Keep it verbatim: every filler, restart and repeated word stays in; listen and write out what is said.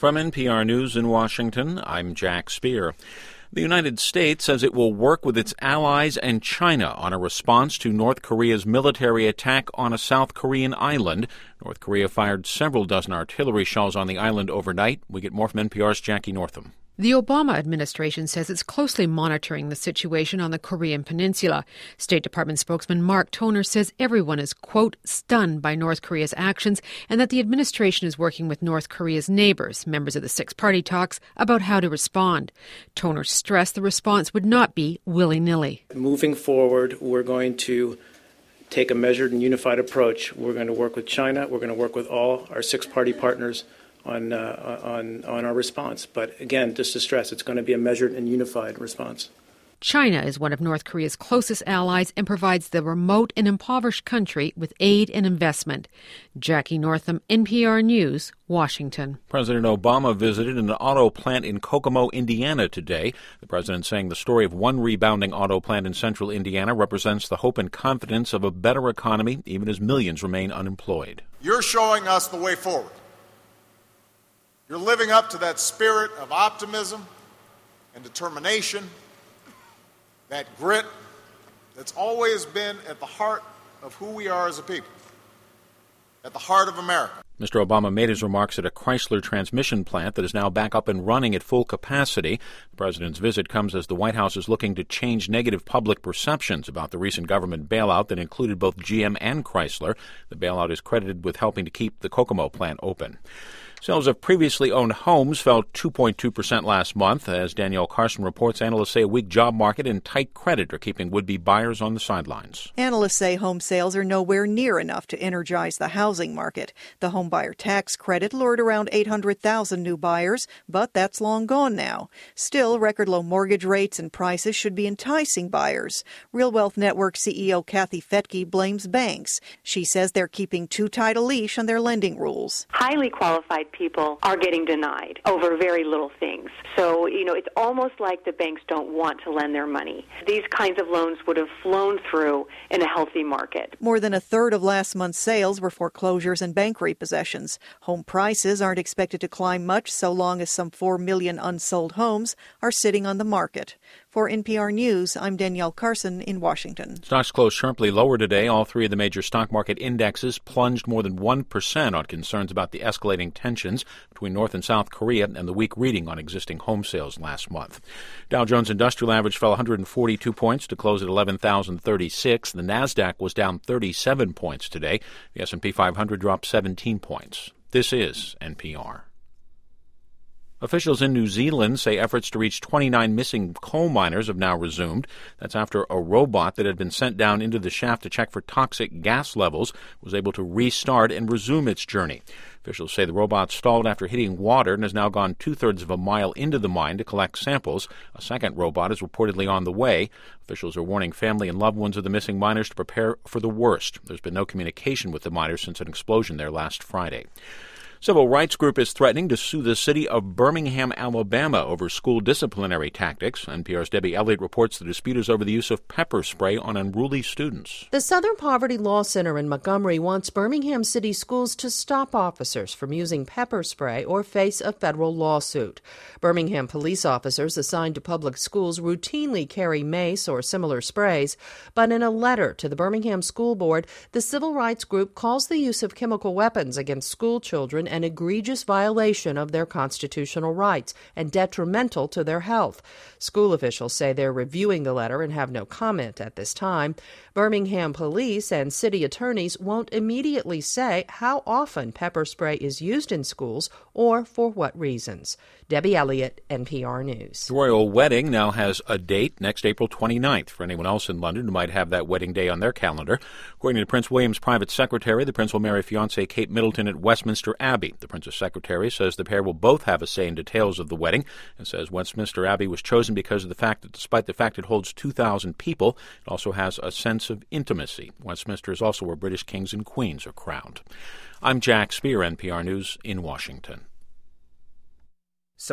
From N P R News in Washington, I'm Jack Speer. The United States says it will work with its allies and China on a response to North Korea's military attack on a South Korean island. North Korea fired several dozen artillery shells on the island overnight. We get more from N P R's Jackie Northam. The Obama administration says it's closely monitoring the situation on the Korean peninsula. State Department spokesman Mark Toner says everyone is, quote, stunned by North Korea's actions and that the administration is working with North Korea's neighbors, members of the six-party talks, about how to respond. Toner stressed the response would not be willy-nilly. Moving forward, we're going to take a measured and unified approach. We're going to work with China. We're going to work with all our six-party partners on uh, on on our response. But again, just to stress, it's going to be a measured and unified response. China is one of North Korea's closest allies and provides the remote and impoverished country with aid and investment. Jackie Northam, N P R News, Washington. President Obama visited an auto plant in Kokomo, Indiana today. The president saying the story of one rebounding auto plant in central Indiana represents the hope and confidence of a better economy, even as millions remain unemployed. You're showing us the way forward. You're living up to that spirit of optimism and determination, that grit that's always been at the heart of who we are as a people, at the heart of America. Mister Obama made his remarks at a Chrysler transmission plant that is now back up and running at full capacity. The president's visit comes as the White House is looking to change negative public perceptions about the recent government bailout that included both G M and Chrysler. The bailout is credited with helping to keep the Kokomo plant open. Sales of previously owned homes fell two point two percent last month. As Danielle Carson reports, analysts say a weak job market and tight credit are keeping would-be buyers on the sidelines. Analysts say home sales are nowhere near enough to energize the housing market. The home buyer tax credit lured around eight hundred thousand new buyers, but that's long gone now. Still, record low mortgage rates and prices should be enticing buyers. Real Wealth Network C E O Kathy Fettke blames banks. She says they're keeping too tight a leash on their lending rules. Highly qualified people are getting denied over very little things. So, you know, it's almost like the banks don't want to lend their money. These kinds of loans would have flown through in a healthy market. More than a third of last month's sales were foreclosures and bank repossessions. Home prices aren't expected to climb much so long as some four million unsold homes are sitting on the market. For N P R News, I'm Danielle Carson in Washington. Stocks closed sharply lower today. All three of the major stock market indexes plunged more than one percent on concerns about the escalating tensions between North and South Korea and the weak reading on existing home sales last month. Dow Jones Industrial Average fell one hundred forty-two points to close at eleven thousand thirty-six. The Nasdaq was down thirty-seven points today. The S and P five hundred dropped seventeen points. This is N P R. Officials in New Zealand say efforts to reach twenty-nine missing coal miners have now resumed. That's after a robot that had been sent down into the shaft to check for toxic gas levels was able to restart and resume its journey. Officials say the robot stalled after hitting water and has now gone two-thirds of a mile into the mine to collect samples. A second robot is reportedly on the way. Officials are warning family and loved ones of the missing miners to prepare for the worst. There's been no communication with the miners since an explosion there last Friday. Civil rights group is threatening to sue the city of Birmingham, Alabama over school disciplinary tactics. N P R's Debbie Elliott reports the dispute is over the use of pepper spray on unruly students. The Southern Poverty Law Center in Montgomery wants Birmingham City Schools to stop officers from using pepper spray or face a federal lawsuit. Birmingham police officers assigned to public schools routinely carry mace or similar sprays, but in a letter to the Birmingham School Board, the civil rights group calls the use of chemical weapons against school children an egregious violation of their constitutional rights and detrimental to their health. School officials say they're reviewing the letter and have no comment at this time. Birmingham police and city attorneys won't immediately say how often pepper spray is used in schools or for what reasons. Debbie Elliott, N P R News. The royal wedding now has a date, next April twenty-ninth. For anyone else in London who might have that wedding day on their calendar. According to Prince William's private secretary, the prince will marry fiancée Kate Middleton at Westminster Abbey. The prince's secretary says the pair will both have a say in details of the wedding and says Westminster Abbey was chosen because of the fact that despite the fact it holds two thousand people, it also has a sense of intimacy. Westminster is also where British kings and queens are crowned. I'm Jack Speer, N P R News in Washington.